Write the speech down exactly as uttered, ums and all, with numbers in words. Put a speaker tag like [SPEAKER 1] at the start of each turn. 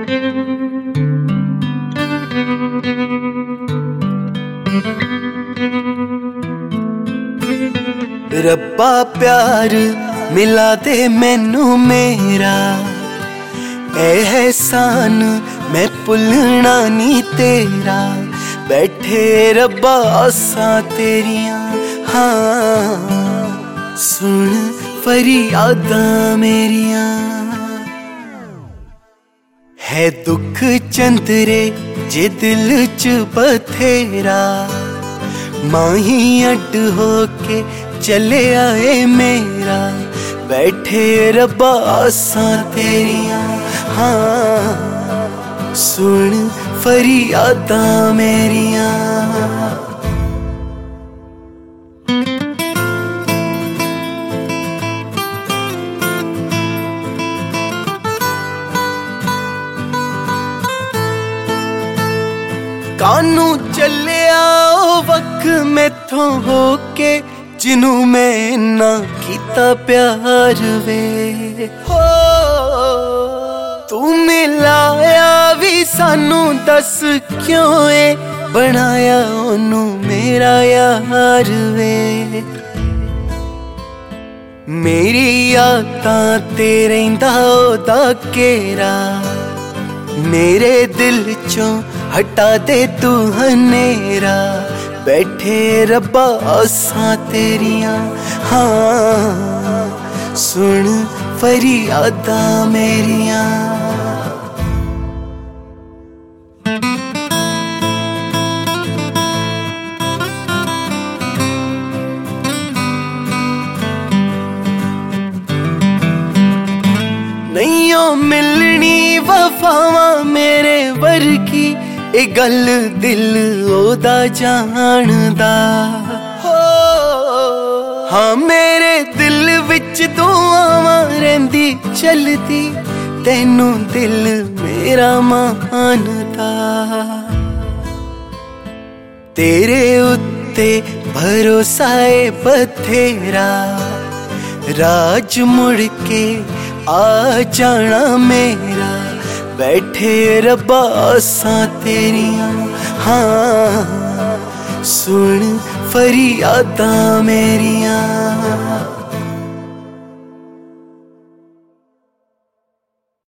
[SPEAKER 1] रब्बा प्यार मिला दे मैनू मेरा, एहसान मैं भुलना नी तेरा। बैठे रब्बा आसां तेरियां, हाँ सुन फरियादां मेरियां। है दुख चंदरे जे दिल च बथेरा, माही अड होके चले आए मेरा। बैठे रब्बा आसां तेरियां, हाँ सुन फरियादां मेरियां। कानू चलिया ओ वक्त मैथों होके, जिनू मैं ना कीता प्यार वे। हो तू मिलाया भी सानू, दस क्यों ए बनाया ओनू मेरा यार वे। मेरी यादां ते रहिंदा ओदा घेरा, मेरे दिल चों हटा दे तू हनेरा। बैठे रब्बा आसां तेरियां, हाँ सुन फरियादां मेरियां। नहीं ओ मिलनी वफावां मेरे वर्गी, ए गल दिल ओदा जानदा। हो हाँ मेरे दिल विच दुआवां रहिंदी चलदी, तैनू दिल मेरा मानदा। तेरे उत्ते भरोसा ए बथेरा, राज मुड़ के आ जाना मेरा। बैठे रब्बा आसां तेरियां, हाँ सुन फरियादां मेरियां।